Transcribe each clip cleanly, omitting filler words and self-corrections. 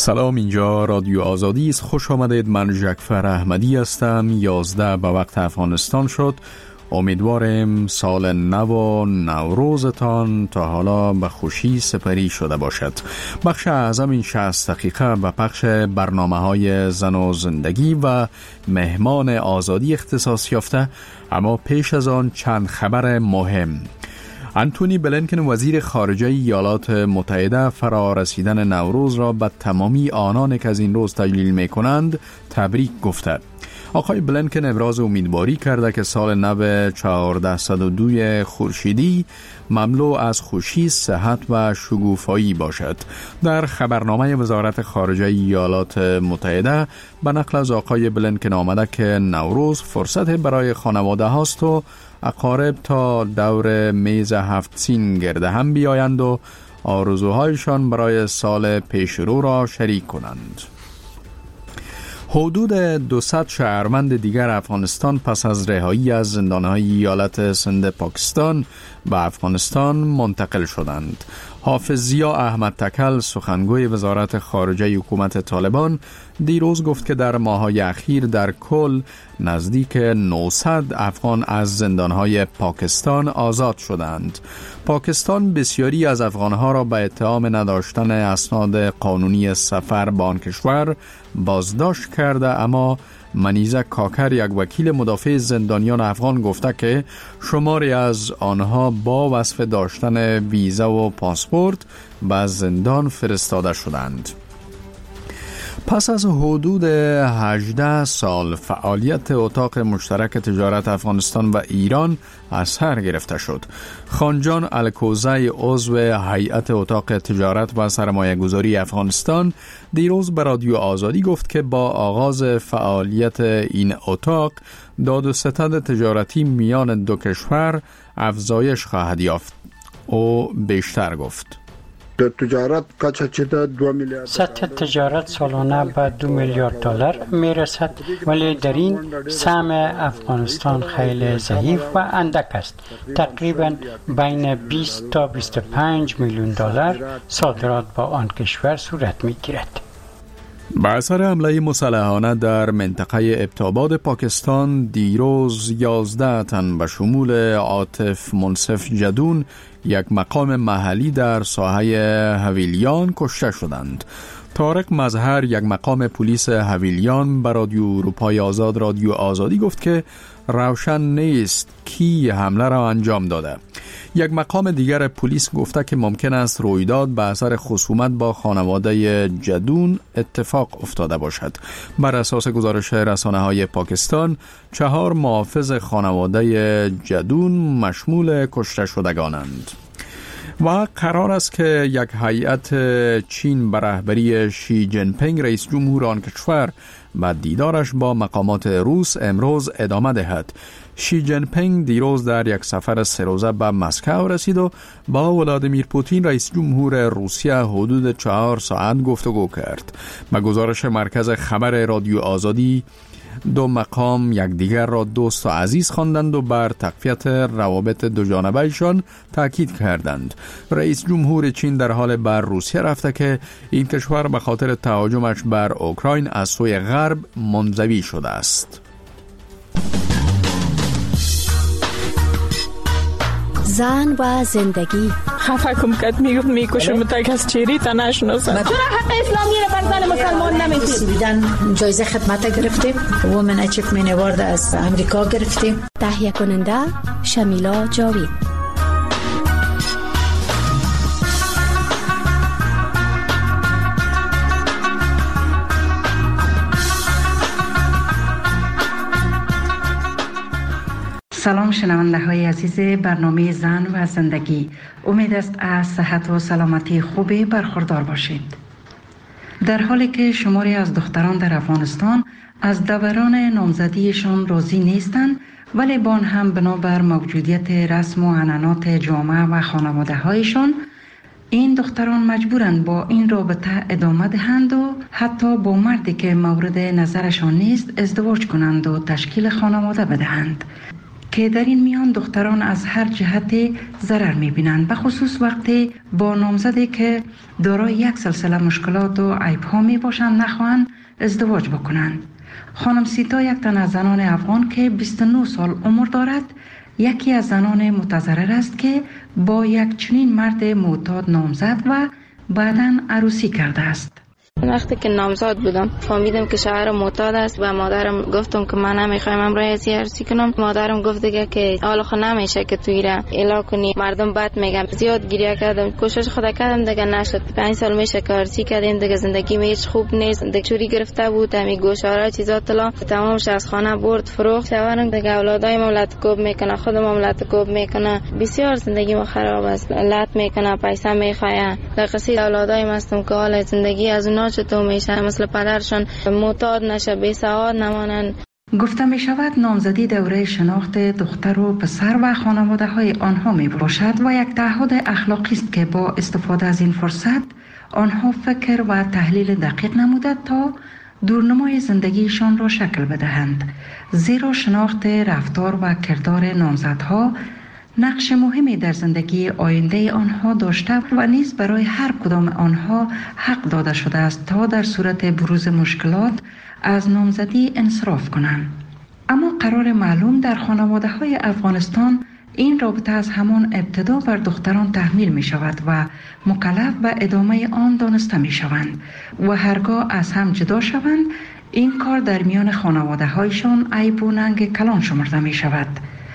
سلام، اینجا رادیو آزادی است. خوش آمدید. من جعفر احمدی هستم. 11 به وقت افغانستان شد. امیدوارم سال نو و نوروزتان تا حالا به خوشی سپری شده باشد. بخش اعظم این 60 دقیقه به پخش برنامه‌های زن و زندگی و مهمان آزادی اختصاص یافته، اما پیش از آن چند خبر مهم. انتونی بلینکن وزیر خارجه ایالات متحده فرا رسیدن نوروز را به تمامی آنان که از این روز تجلیل می کنند تبریک گفته. آقای بلینکن ابراز امیدواری کرده که سال نو 1402 خورشیدی مملو از خوشی، صحت و شکوفایی باشد. در خبرنامه وزارت خارجه ایالات متحده به نقل از آقای بلینکن آمده که نوروز فرصت برای خانواده هاست و اقارب تا دور میز 7 سین گرد هم بیایند و آرزوهایشان برای سال پیشرو را شریک کنند. حدود 200 شهروند دیگر افغانستان پس از رهایی از زندانهای ایالت سند پاکستان به افغانستان منتقل شدند. حافظ ضیا احمد تکل، سخنگوی وزارت خارجه حکومت طالبان، دیروز گفت که در ماه‌های اخیر در کل نزدیک 900 افغان از زندانهای پاکستان آزاد شدند. پاکستان بسیاری از افغانها را به اتهام نداشتن اسناد قانونی سفر به آن کشور بازداشت کرده، اما منیزه کاکر، یک وکیل مدافع زندانیان افغان، گفته که شماری از آنها با وصف داشتن ویزا و پاسپورت به زندان فرستاده شدند. پس از حدود 18 سال فعالیت اتاق مشترک تجارت افغانستان و ایران از سر گرفته شد. خانجان الکوزی، عضو هیئت اتاق تجارت و سرمایه گذاری افغانستان، دیروز به رادیو آزادی گفت که با آغاز فعالیت این اتاق داد و ستد تجارتی میان دو کشور افزایش خواهد یافت. او بیشتر گفت: تجارت سطح تجارت سالانه به 2 میلیارد دلار میرسد، ولی در این سهم افغانستان خیلی ضعیف و اندک است. تقریبا بین 20 تا 25 میلیون دلار صادرات با آن کشور صورت میگیرد. با اثر حمله مسلحانه در منطقه ابتاباد پاکستان دیروز 11 تن به شمول عاطف منصف جدون، یک مقام محلی در ساحه حویلیان، کشته شدند. طارق مظهر، یک مقام پلیس حویلیان، به رادیو اروپای آزاد رادیو آزادی گفت که روشن نیست کی حمله را انجام داده. یک مقام دیگر پلیس گفته که ممکن است رویداد به اثر خصومت با خانواده جدون اتفاق افتاده باشد. بر اساس گزارش رسانه‌های پاکستان، 4 محافظ خانواده جدون مشمول کشته شدگانند. و قرار است که یک هیئت چین به رهبری شی جین پینگ، رئیس جمهور آن کشور، و دیدارش با مقامات روس امروز ادامه دهد. شی جین پینگ دیروز در یک سفر 3 روزه به مسکو رسید و با ولادیمیر پوتین، رئیس جمهور روسیه، حدود 4 ساعت گفتگو کرد. به گزارش مرکز خبر رادیو آزادی، 2 مقام یکدیگر را دوست و عزیز خواندند و بر تقویت روابط دو جانبه‌شان تاکید کردند. رئیس جمهور چین در حال بر روسیه رفته که این کشور به خاطر تهاجمش بر اوکراین از سوی غرب منزوی شده است. زن و زندگی. خفه کم کد میکشم تا کس چیری تا نشناسم. چرا حق اسلامی رو بر زن مسلمان نمیدید؟ بیدن جایزه خدمت گرفتیم. وومن اچیومنت اوارد از امریکا گرفتیم. تهیه کننده شمیلا جاوید. سلام شنونده های عزیز برنامه زن و زندگی، امید است از صحت و سلامتی خوبی برخوردار باشید. در حالی که شماری از دختران در افغانستان از دوران نامزدیشان راضی نیستند، ولی با آن هم بنابر موجودیت رسم و عنعنات جامعه و خانواده هایشان، این دختران مجبورند با این رابطه ادامه دهند و حتی با مردی که مورد نظرشان نیست ازدواج کنند و تشکیل خانواده بدهند. که در این میان دختران از هر جهت ضرر می‌بینند، به خصوص وقتی با نامزدی که دارای یک سلسله مشکلات و عیب‌ها میباشند نخواهند ازدواج بکنند. خانم سیتا یک تن از زنان افغان که 29 سال عمر دارد، یکی از زنان متضرر است که با یک چنین مرد معتاد نامزد و بعداً عروسی کرده است. وقتی که نامزد بودم فهمیدم که شوهر معتاد است و مادرم گفتم که من نمیخوایم امرای عروسی کنم. مادرم گفت دیگه که حالا خود نمیشه که توی را اعلام کنی، مردم بد میگم. زیاد گریه کردم، کوشش خدا کردم دیگه نشد. 5 سال میشه که عروسی کردیم دیگه، زندگی هیچ خوب نیست. دیگه چوری گرفته بود، همین گوشواره چیزا طلا تمامش از خانه برد فروخت. شوهرم دیگه اولادای مملت کوب میکنه، خود مملت کوب میکنه. بسیار زندگی ما خراب است، لط میکنه، پیسه میخواه. در قصید اولادای مستم که حال زندگی از اونا چطور میشه، مثل پدرشون معتاد نشه، بی سواد نمانن. گفته می شود نامزدی دوره شناخت دختر و پسر و خانواده های آنها می باشد و یک تعهد اخلاقی است که با استفاده از این فرصت آنها فکر و تحلیل دقیق نموده تا دورنمای زندگیشان را شکل بدهند. زیرا شناخت رفتار و کردار نامزدها نقش مهمی در زندگی آینده آنها داشته و نیز برای هر کدام آنها حق داده شده است تا در صورت بروز مشکلات از نامزدی انصراف کنند. اما قرار معلوم در خانواده های افغانستان این رابطه از همان ابتدا بر دختران تحمیل می شود و مکلف به ادامه آن دانسته می شوند و هرگاه از هم جدا شوند این کار در میان خانواده هایشان عیب و ننگ کلان شمرده می شود.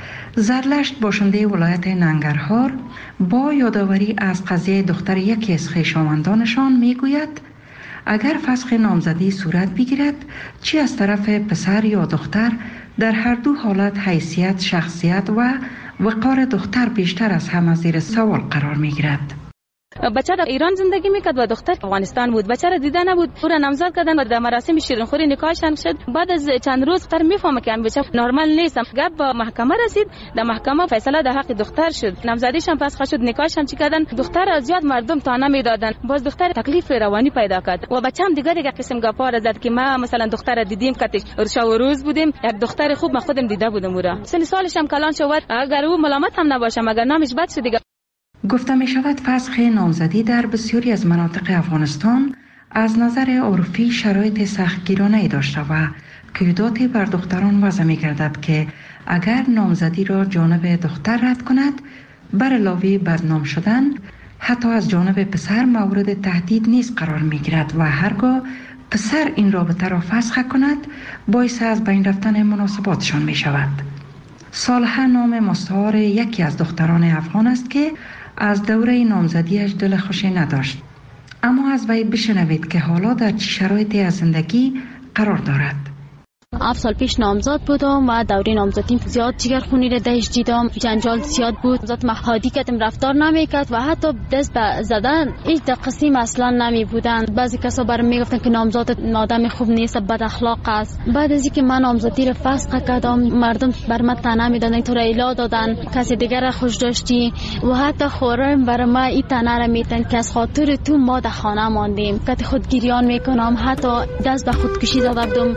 زرلشت باشنده ولایت ننگرهار با یادآوری از قضیه دختر یکی از خویشاوندانشان میگوید اگر فسخ نامزدی صورت بگیرد چی از طرف پسر یا دختر در هر دو حالت حیثیت، شخصیت و وقار دختر بیشتر از همه زیر سوال قرار میگیرد. بچه در ایران زندگی میکرد و دختر افغانستان بود. بچه را دیده نبود، او را نامزد کردن و در مراسم شیرینخوری نکاحشان شد. بعد از چند روز دختر میفهمه که بچه نرمال نیست. گپ به محکمه رسید، در محکمه فیصله در حق دختر شد. نامزدیشان فسخ شد، نکاحشان چی کردن، دختر از زیاد مردم تانه میدادن. باز دختر تکلیف روانی پیدا کرد و بچه‌م دیگه یک قسم گپا را زد که ما مثلا دختر دیدیم کاتش شب و روز بودیم، یک دختر خوب ما خودم دیده بودم. او را سن سالش هم کلان شد، اگر او ملامت هم نباشه مگر نامش بد شد دیگه. گفته می شود فسخ نامزدی در بسیاری از مناطق افغانستان از نظر عرفی شرایط سختگیرانه‌ای داشته و قیوداتی بر دختران وضع می گردد که اگر نامزدی را جانب دختر رد کند بر علاوه بدنام شدن حتی از جانب پسر مورد تهدید نیز قرار می گیرد و هرگاه پسر این رابطه را فسخ کند باعث از بین رفتن مناسباتشان می شود. صالحه نام مستعار یکی از دختران افغان است که از دوره نامزدیش دل خوشی نداشت. اما از وی بشنوید که حالا در چه شرایطی از زندگی قرار دارد. 7 سال پیش نامزد بودم و دوره نامزدیم زیاد جگرخونی را دهش دیدم، جنجال زیاد بود، ذات محادی کردم رفتار نمیکرد و حتی دست به زدن هیچ قسم اصلا نمی بودند. بعضی کسا برام میگفتن که نامزد آدم خوب نیست، بد اخلاق است. بعد از اینکه من نامزدی را فسخ کردم مردم بر من طعنه میدادن، تو را الا دادن، کسی دیگر را خوش داشتی و حتی خورم بر ما این طعنه را میدن که از خاطر تو ما در خانه ماندیم. که خودگیریان میکنم، حتی دست به خودکشی زده بودم.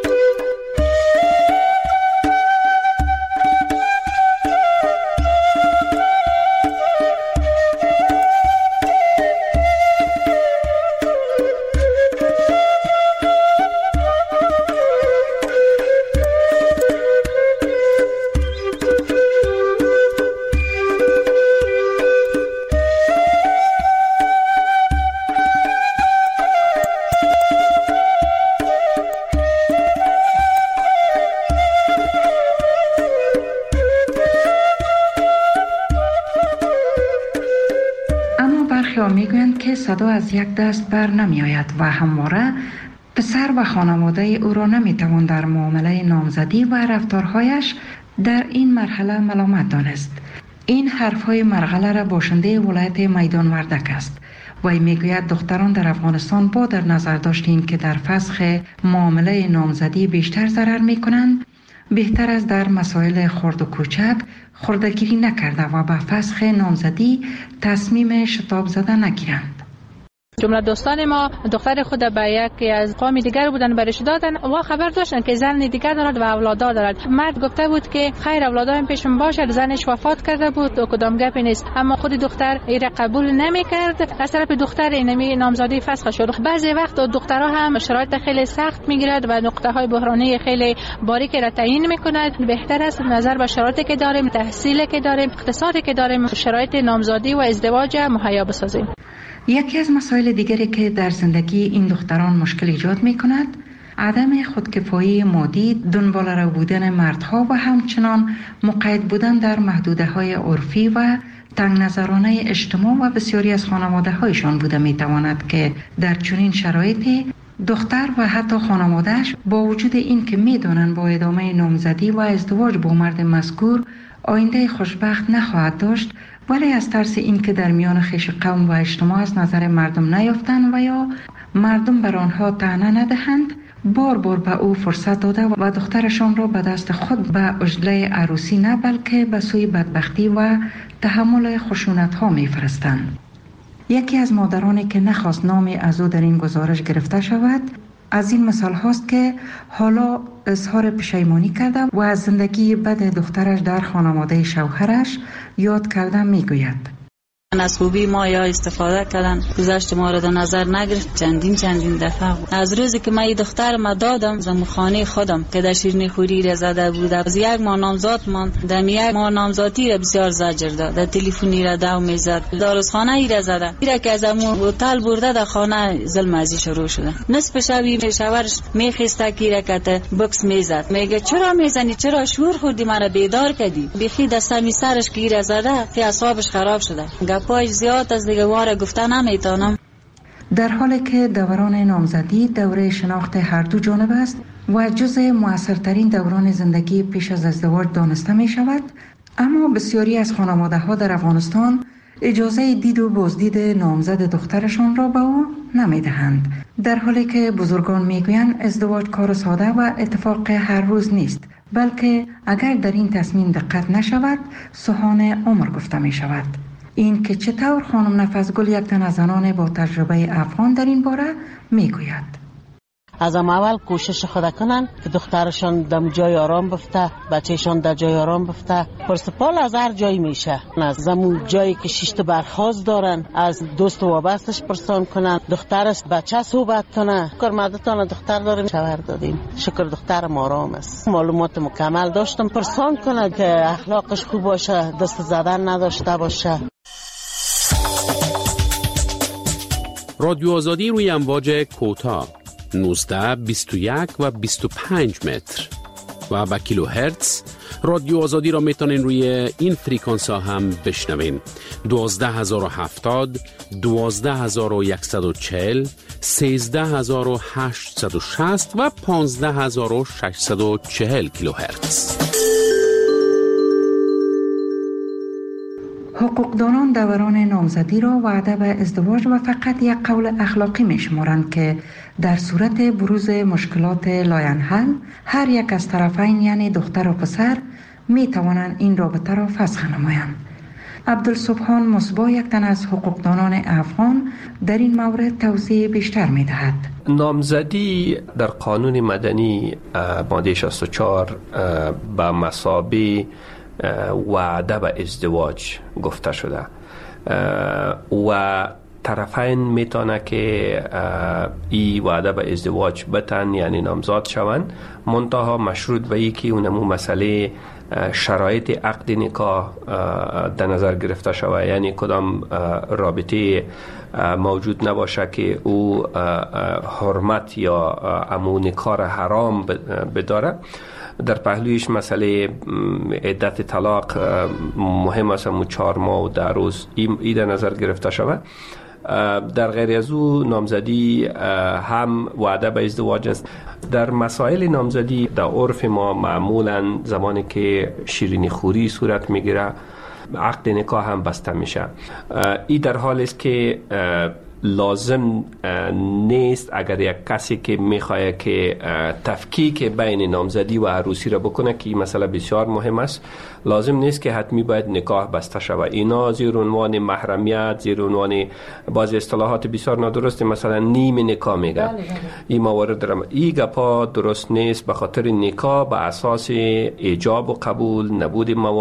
میگویند که صدا از یک دست بر نمی آید و همواره پسر و خانواده او را نمی توان در معامله نامزدی و رفتارهایش در این مرحله ملامت دانست. این حرفهای مرغله را باشنده ولایت میدان وردک است. وی میگوید دختران در افغانستان با در نظر داشتیم که در فسخ معامله نامزدی بیشتر ضرر می کنند، بهتر از در مسائل خرد و کوچک خردگیری نکرده و به فسخ نامزدی تصمیم شتاب زده نگیرند. جمله دوستان ما دختر خود به یکی از قوم دیگر بودن برش دادن و خبر داشتن که زن دیگر دارد و اولادا دارد. مرد گفته بود که خیر اولادام پیشم باشه، زنش وفات کرده بود و کدام گپی نیست. اما خود دختر این قبول نمیکرد. از طرف دختر اینمی نامزادی فسخ شد. بعضی وقت دخترها هم شرایط خیلی سخت میگیرد و نقطه های بحرانی خیلی باریکی را تعیین میکند. بهتر است نظر به شرایطی که داریم، تحصیلی که داریم، اقتصادی که داریم، شرایط نامزادی و ازدواج مهیا بسازیم. یکی از مسائل دیگری که در زندگی این دختران مشکل ایجاد می کند عدم خودکفایی مادی، دنبال رو بودن مردها و همچنان مقید بودن در محدوده های عرفی و تنگ نظرانه اجتماع و بسیاری از خانواده هایشان بوده می تواند که در چنین شرایطی دختر و حتی خانوادهش با وجود این که می دانند با ادامه نامزدی و ازدواج با مرد مذکور آینده خوشبخت نخواهد داشت، ولی از ترس این که در میان خویش قوم و اجتماع از نظر مردم نیافتند و یا مردم بر آنها طعنه ندهند، بار بار به او فرصت داده و دخترشان را به دست خود به عجله عروسی نه بلکه به سوی بدبختی و تحمل خشونت ها می فرستند. یکی از مادرانی که نخواست نامی از او در این گزارش گرفته شود از این مثال هاست که حالا اظهار پشیمانی کرده و از زندگی بد دخترش در خانواده شوهرش یاد کرده می گوید. از خوبی ما یا استفاده کردن، گذشت ما را در نظر نگرفت. چندین دفعه از روزی که من این دختر ما دادم زمخانه خودم که در شیرینی خوری را زده بود، از یک ماه نامزاد من در یک ماه نامزادی را بسیار زجر داد، در تلفنی را دو میزد، داروخانه ای را زده، ایرا که از امون هتل برده در خانه ظلم ازی شروع شده. نصف شبی شوهرش میخسته که رکت بکس میزد، میگه چرا میزنی، چرا شور خوردی، مرا بیدار کردی. بخی دستمی سرش که را زده که اعصابش خراب شده. پای زیاد از دیگه واره گفته نمیتونم. در حالی که دوران نامزدی دوره شناخت هر دو جانب است و جزء موثرترین دوران زندگی پیش از ازدواج دانسته می شود، اما بسیاری از خانواده ها در افغانستان اجازه دید و بازدید نامزد دخترشان را به او نمی دهند، در حالی که بزرگان می گویند ازدواج کار ساده و اتفاق هر روز نیست، بلکه اگر در این تصمیم دقت نشود سوهان عمر گفته می شود. این که چطور خانم نفسگل یک تن از زنان با تجربه افغان در این باره میگوید. از اول کوشش خود کنن که دخترشان در جای آرام بفته، بچهشان در جای آرام بفته. پرسپال از هر جایی میشه، از زمون جایی که شیشت برخواست دارن از دوست و وابستش پرسان کنن، دخترش بچه صحبت کنه. کرمدتان دختر داریم، شوهر دادیم، شکر دخترم آرام است. معلومات مکمل داشتم، پرسان کنه که اخلاقش خوب باشه، دست زدن نداشته باشه. رادیو آزادی روی امواج کوتاه 19, 21 و 25 متر و با کیلو هرتز. رادیو آزادی را میتونین روی این فریکانس ها هم بشنوین. 12070, 12140, 13860 و 15640 کیلو هرتز. حقوقدانان دوران نامزدی را وعده به ازدواج و فقط یک قول اخلاقی می شمارند که در صورت بروز مشکلات لاینحل هر یک از طرفین یعنی دختر و پسر می توانند این رابطه را فسخ نمایند. عبدالسبحان مصباح یک تن از حقوقدانان افغان در این مورد توضیح بیشتر می دهد. نامزدی در قانون مدنی ماده 64 به مثابه وعده به ازدواج گفته شده و طرفین میتونه که این وعده به ازدواج بتن یعنی نامزاد شوند، منتها مشروط به یکی اونمو مسئله شرایط عقد نکاح در نظر گرفته شود، یعنی کدام رابطه موجود نباشه که او حرمت یا امو نکاح حرام بداره. در پهلویش مسئله عدت طلاق مهم است، 4 ماه و 10 روز این در نظر گرفته شود. در غیر از او نامزدی هم وعده به ازدواج است. در مسائل نامزدی در عرف ما معمولا زمانی که شیرینی خوری صورت میگیره عقد نکاح هم بسته میشه. این در حال است که لازم نیست اگر یک کسی که میخواد که تفکیک بین نامزدی و عروسی را بکنه که این مسئله بسیار مهم است، لازم نیست که حتمی باید نکاح بسته شود. اینا زیر عنوان محرمیت، زیر عنوان بعضی اصطلاحات بسیار نادرست مثلا نیم نکاح میگه. این موارد این گپا درست نیست، به خاطر نکاح به اساس ایجاب و قبول، نبود مواد